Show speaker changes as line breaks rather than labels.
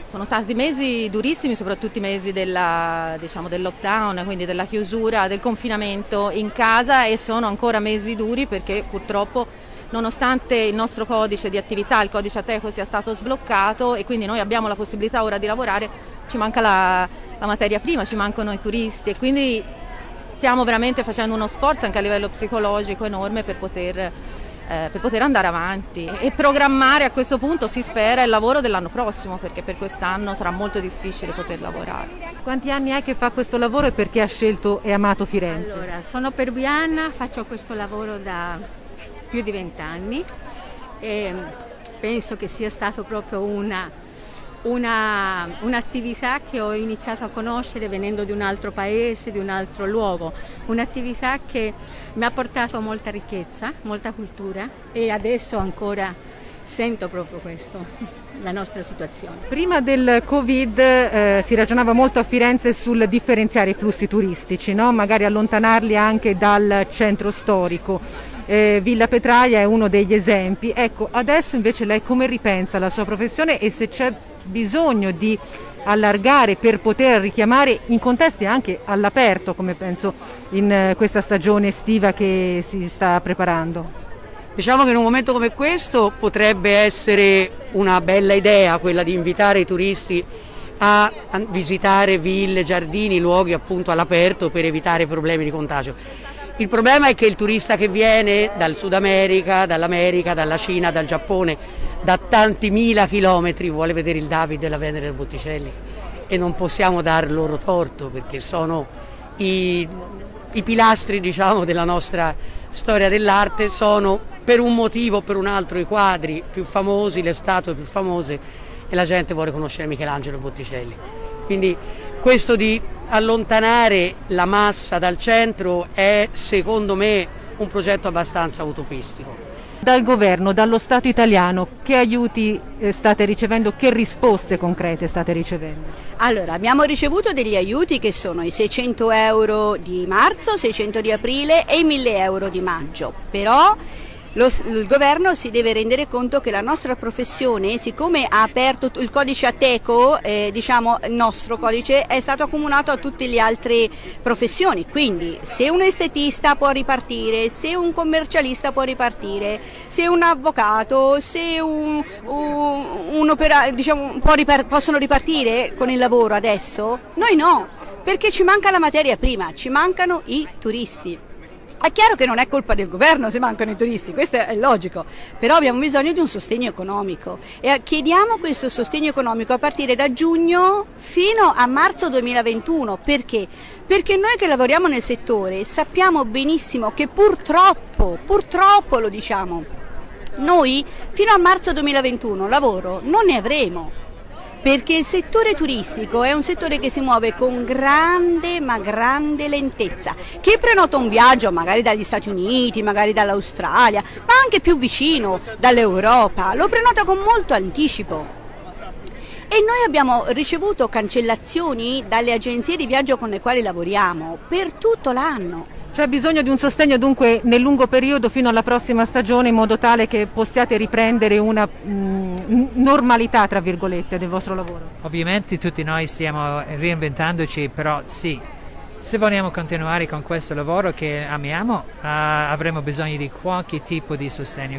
Sono stati mesi durissimi, soprattutto i mesi del lockdown, quindi della chiusura, del confinamento in casa, e sono ancora mesi duri perché purtroppo, nonostante il nostro codice di attività, il codice Ateco, sia stato sbloccato e quindi noi abbiamo la possibilità ora di lavorare, ci manca la materia prima, ci mancano i turisti, e quindi stiamo veramente facendo uno sforzo anche a livello psicologico enorme per poter andare avanti e programmare a questo punto, si spera, il lavoro dell'anno prossimo, perché per quest'anno sarà molto difficile poter lavorare.
Quanti anni è che fa questo lavoro e perché ha scelto e amato Firenze?
Allora, sono peruviana, faccio questo lavoro da più di 20 anni e penso che sia stato proprio un'attività che ho iniziato a conoscere venendo di un altro paese, di un altro luogo, un'attività che mi ha portato molta ricchezza, molta cultura, e adesso ancora sento proprio questo, la nostra situazione.
Prima del Covid si ragionava molto a Firenze sul differenziare i flussi turistici, no? Magari allontanarli anche dal centro storico. Villa Petraia è uno degli esempi. Ecco, adesso invece lei come ripensa la sua professione e se c'è bisogno di allargare per poter richiamare in contesti anche all'aperto, come penso in questa stagione estiva che si sta preparando?
Diciamo che in un momento come questo potrebbe essere una bella idea quella di invitare i turisti a visitare ville, giardini, luoghi appunto all'aperto per evitare problemi di contagio. Il problema è che il turista che viene dal Sud America, dall'America, dalla Cina, dal Giappone, da tanti mila chilometri vuole vedere il David e la Venere del Botticelli, e non possiamo dar loro torto perché sono i pilastri, diciamo, della nostra storia dell'arte, sono per un motivo o per un altro i quadri più famosi, le statue più famose, e la gente vuole conoscere Michelangelo e Botticelli. Quindi questo di allontanare la massa dal centro è, secondo me, un progetto abbastanza utopistico.
Dal governo, dallo Stato italiano, che aiuti state ricevendo, che risposte concrete state ricevendo?
Allora, abbiamo ricevuto degli aiuti che sono i 600 euro di marzo, 600 di aprile e i 1000 euro di maggio, però il governo si deve rendere conto che la nostra professione, siccome ha aperto il codice Ateco, diciamo il nostro codice è stato accomunato a tutte le altre professioni, quindi se un estetista può ripartire, se un commercialista può ripartire, se un avvocato, se un operaio, diciamo, possono ripartire con il lavoro adesso, noi no, perché ci manca la materia prima, ci mancano i turisti. È chiaro che non è colpa del governo se mancano i turisti, questo è logico, però abbiamo bisogno di un sostegno economico e chiediamo questo sostegno economico a partire da giugno fino a marzo 2021. Perché? Perché noi che lavoriamo nel settore sappiamo benissimo che purtroppo lo diciamo, noi fino a marzo 2021 lavoro non ne avremo. Perché il settore turistico è un settore che si muove con grande lentezza. Chi prenota un viaggio magari dagli Stati Uniti, magari dall'Australia, ma anche più vicino, dall'Europa, lo prenota con molto anticipo. E noi abbiamo ricevuto cancellazioni dalle agenzie di viaggio con le quali lavoriamo per tutto l'anno.
C'è bisogno di un sostegno dunque nel lungo periodo fino alla prossima stagione, in modo tale che possiate riprendere una normalità, tra virgolette, del vostro lavoro.
Ovviamente tutti noi stiamo reinventandoci, però sì, se vogliamo continuare con questo lavoro che amiamo, avremo bisogno di qualche tipo di sostegno.